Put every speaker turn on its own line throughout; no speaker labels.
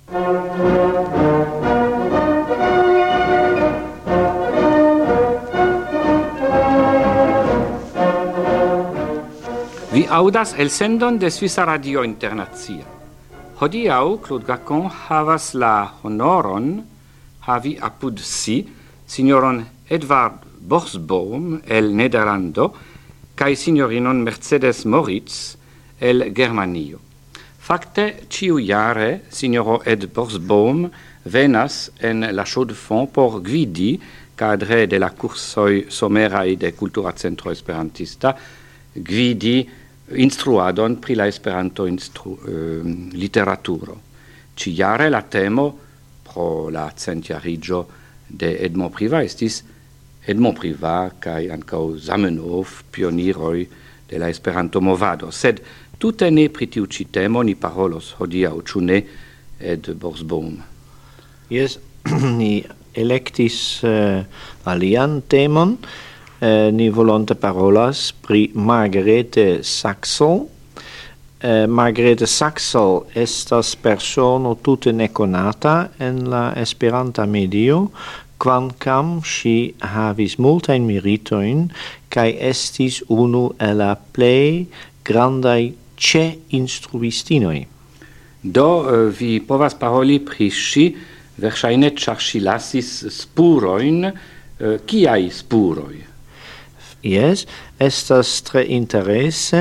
Vi audas elsendon de Svisa Radio Internacia. Hodiaŭ Claude Gacon havas la honoron havi apud si signoron Edvard Borsboom el Nederlando kaj signorinon Mercedes Moritz el Germanio. Fakte ĉiujare signoro Ed Borsboom venas en la Chaux-de-Fonds por gvidi cadre de la kursoj someraj de Kultura Centro Esperantista gvidi instruadon pri la Esperanto literaturo. Ĉiujare la temo pro la centjarigio de Edmond Privat estis Edmond Privat kaj ankaŭ Zamenhof pioniroj de la Esperanto movado. Sed tute ne pri tiu ĉi temo ni parolos hodiaŭ, ĉu ne, Ed Borsboom?
Yes, ni electis alian temon. Ni volonte parolas pri Margarete Saxel. Margarete Saxel estas persono tute nekonata en la Esperanta medio, kvankam ŝi havis multajn meritojn kaj estis unu el la plej grandaj ĉe-instruistinoj.
Do vi povas paroli pri ŝi, verŝajne ĉar ŝi lasis spurojn, kiaj spuroj?
Yes, estas tre interese.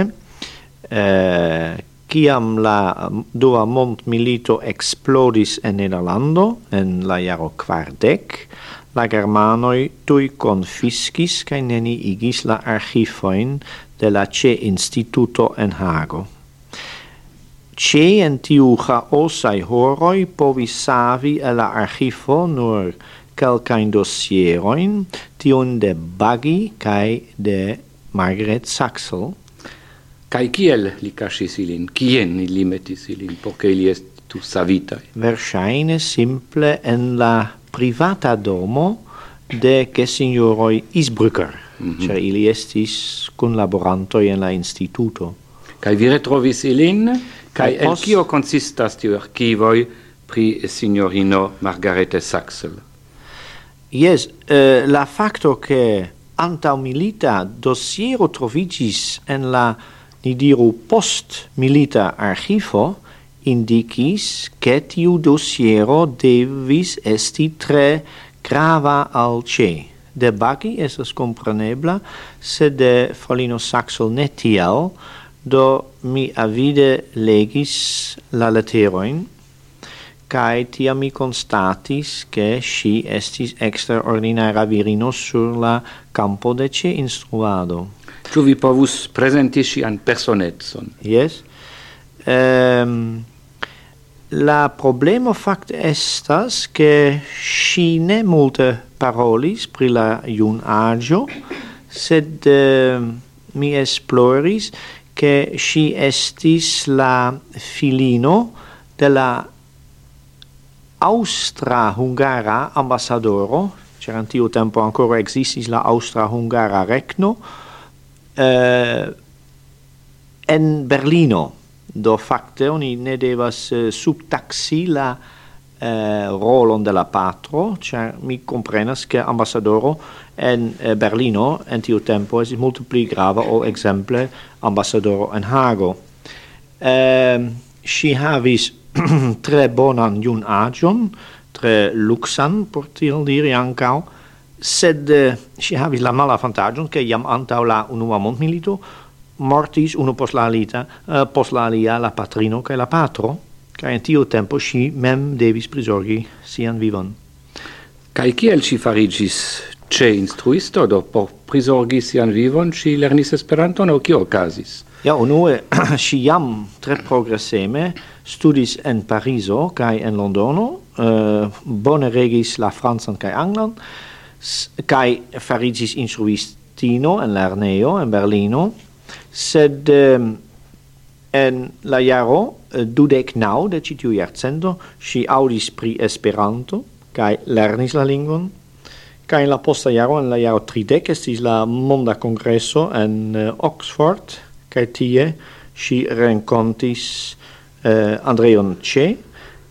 Kiam la dua mondmilito explodis en Nederlando en la jaro 40, la germanoj tuj konfiskis kaj neniigis la arĥivojn de la Ĉe-Instituto en Hago. Ĉe en tiu ĥaosaj horoj povis savi el la arĥivo nur kelkajn dosierojn, tiun de Baggi kaj de Margaret Saxel.
Kaj kiel li kaŝis ilin? Kien li metis ilin, por ke ili estu savitaj?
Verŝajne simple en la privata domo de gesinjoroj Isbrücker, ĉar ili estis kunlaborantoj en la instituto.
Kaj vi retrovis ilin? Kaj en kio konsistas tiu arkivoj pri signorino Margarete Saxel?
Yes, la facto che antaŭmilita dosiero troviĝis en la, ni diru, post-milita arĥivo indikis ke tiu dosiero devis esti tre grava al Ĉe. De Baggi estas komprenebla, sed de Fraŭlino Saxel ne tiel, do mi avide legis la leterojn, kaj tiam mi konstatis ke ŝi estis eksterordinara virino sur la campo de Ĉe-instruado.
Ĉu vi povus prezenti ŝian personecon?
Yes. La problemo fakte estas ke ŝi ne multe parolis pri la junaĝo, sed mi esploris ke ŝi estis la filino de la Aŭstra-Hungara ambasadoro, ĉar en tiu tempo ankoraŭ ekzistis la Aŭstra-Hungara regno, en Berlino. Do fakte oni ne devas subtaksi la rolon de la patro, ĉar mi komprenas ke ambasadoro en Berlino en tiu tempo estis multe pli grava ol ekzemple ambasadoro en Hago. Ŝi havis tre bonan junaĝon, tre luxan, por tiel diri ankaŭ, sed ŝi havis la malavantaĝon, ke jam antaŭ la unua mondmilito mortis unu post la alia la patrino kaj la patro, kaj en tiu tempo ŝi mem devis prizorgi sian vivon.
Kaj kiel ŝi fariĝis Ĉe-instruisto, do por prizorgi sian vivon ŝi lernis Esperanton, aŭ kio okazis?
Ja, unue ŝi jam tre progreseme studis en Parizo kaj en Londono, bone regis la francan kaj anglan, kaj fariĝis instruistino en lernejo en Berlino, sed en la jaro 29 de ĉi tiu jarcento ŝi aŭdis pri Esperanto kaj lernis la lingvon, kaj en la posta jaro, en la jaro 30, estis la monda kongreso en Oxford, kaj tie ŝi renkontis Andreon Ĉe,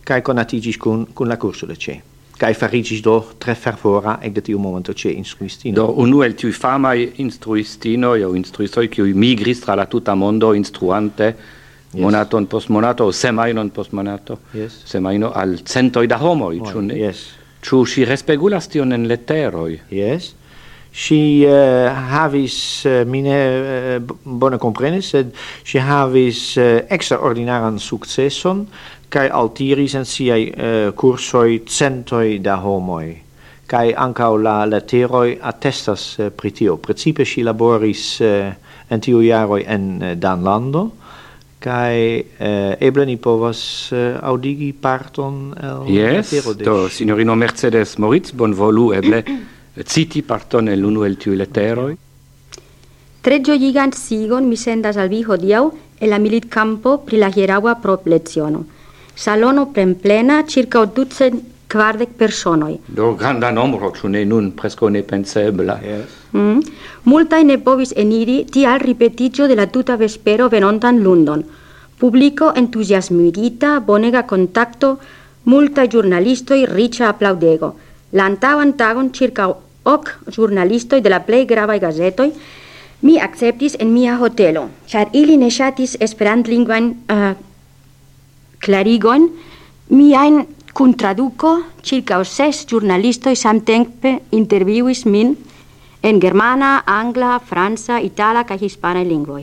kai conatigis kun la curso de ce. Kai farigis do tre fervora ec de tiu momento ce instruistino.
Do unu el tiu famai instruistino o instruistoi qui migris tra la tuta mondo instruante monaton post monato o semainon post monato. Semaino al centoi da homoi, ĉu ne?
Yes.
Ĉu ŝi respekulas tion en leteroj?
Yes. Si havis, mine bone comprenis, sed si havis extraordinaran successon, kai altiris en siai cursoi centoi da homoi. Kai ancau la leteroi attestas pri tio. Principe si laboris en tiu jaroi en Danlando, kai eble ni povas audigi parton el letero de...
Do, signorino Mercedes Moritz, bon volu eble citi parton el unu el tiui leteroi.
Tre gioigan sigon mi sendas al vi hodiaŭ en la militkampo pri la hieraŭa propleziono. Salono plenplena circa 240 personoj.
Do granda nombro, ĉu ne nun preskaŭ nepensebla.
Multaj ne povis eniri tial ripetiĝo de la tuta vespero venontan lundon. Publiko entuziasmigita, bonega kontakto, multaj ĵurnalistoj, riĉa aplaŭdego. La antaŭan tagon circa 8 ĵurnalistoj de la plej gravaj gazetoj mi akceptis en mia hotelo, ĉar ili ne ŝatis esperantlingvajn klarigojn. Miajn kun traduko circa 6 ĵurnalistoj samtempe intervjuis min en germana, angla, franca, itala kaj hispana lingvoj.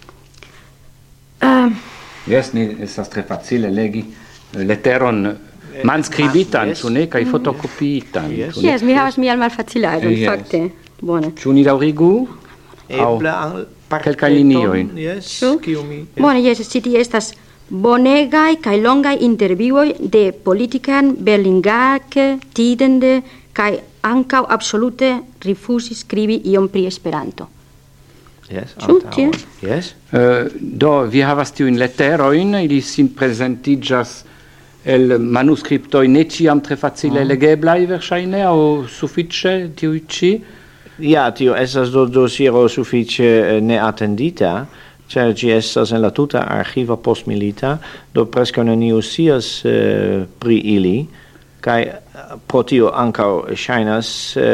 Yes, ni estas tre facile legi leteron manscribitan, ĉu ne, kaj fotokopiitan.
Yes, mi havas mian malfacilaĵon, fakte. Bone.
Ĉu ni daŭrigu?
Eble
kelkaj linioj.
Yes, kiu mi...
Bone, yes, ĉi tie estas bonegaj kaj longaj intervjuoj de politikan Berlingake, Tidende kaj ankaŭ absolute rifuzis skribi iom pri Esperanto.
Yes,
yes. Do, vi havas tiujn leterojn, ili sin prezentiĝas el manuskriptoj ne ĉiam tre facile legeblaj verŝajne aŭ sufiĉe tiuj ĉi?
Ja, tio estas dosiero sufiĉe neatendita, ĉar ĝi estas en la tuta archiva postmilita, do preskaŭ neniu scias pri ili, kaj pro tio ankaŭ ŝajnas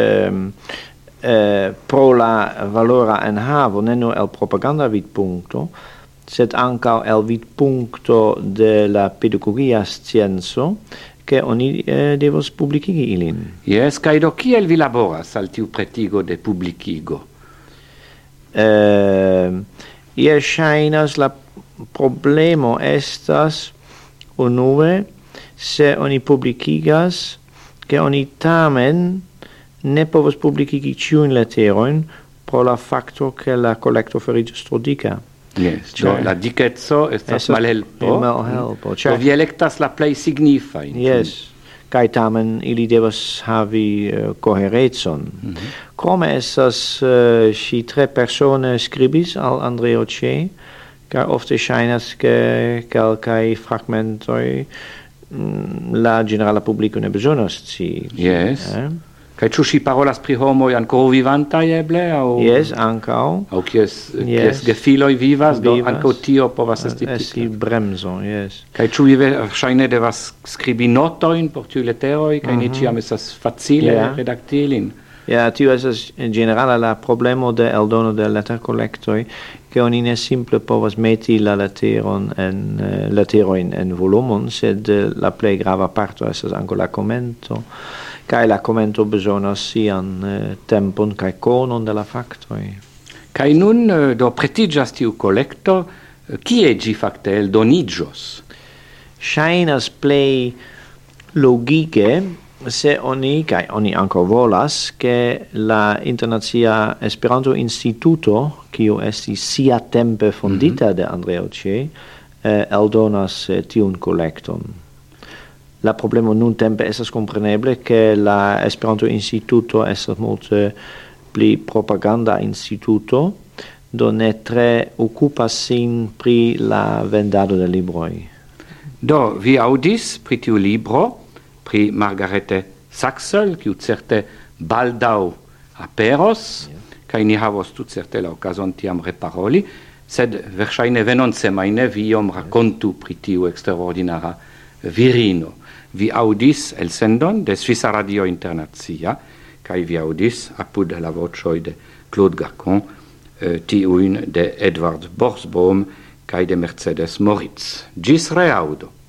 pro la valora enhavo, ne nur el propaganda vidpunkto, sed ankaŭ el vidpunkto de la pedagogia scienco, che oni devos publicigi ilin.
Yes, kaj do kiel vi laboras al tiu pretigo de publicigo?
Ŝajnas la problemo estas unue se oni publicigas che oni tamen ne povas publicigi ĉiujn leterojn pro la fakto ke la kolekto fariĝas tro dika.
Yes, la dikeco estas malhelpo. Do vi elektas la plej signifajn.
Yes, kaj tamen ili devas havi koherecon. Krome estas ŝi tre persone skribis al Andreo Ĉe, kaj ofte ŝajnas ke kelkaj fragmentoj la ĝenerala publiko ne bezonas scii.
Yes. Kaj ĉu ŝi parolas pri homoj ankoraŭ vivantaj eble?
Yes, ankaŭ.
Aŭ kies gefiloj vivas, do ankaŭ tio povas esti
bremzo, yes.
Kaj ĉu vi ŝajne devas skribi notojn por tiuj leteroj, kaj ne ĉiam estas facile redakti ilin?
Ja, tio estas ĝenerala la problemo de eldono de leterkolektoj, ke oni ne simple povas meti la leterojn en volumon, sed la plej grava parto estas ankaŭ la komento. Kaj la komento bezonas sian tempon kaj konon de la faktoj.
Kaj nun do pretiĝas tiu kolekto, kie ĝi fakte eldoniĝos?
Ŝajnas plej logike se oni, kaj oni ankaŭ volas, ke la Internacia Esperanto-Instituto, kiu estis siatempe fondita de Andreo Ĉe, eldonas tiun kolekton. La problemo nuntempe estas kompreneble ke la Esperanto-Instituto estas multe pli propaganda instituto, do ne tre okupas sin pri la vendado de libroj.
Do, vi aŭdis pri tiu libro, pri Margarete Saxel, kiu certe baldaŭ aperos, kaj ni havos tutcerte la okazon tiam reparoli, sed verŝajne venontsemajne vi iom rakontu pri tiu eksterordinara virino. Vi audis el sendon de Svisa Radio Internazia, kai vi audis apud la vocioi de Claude Gacon, tiuin de Edward Borsboom, kai de Mercedes Moritz. Gis reaudo.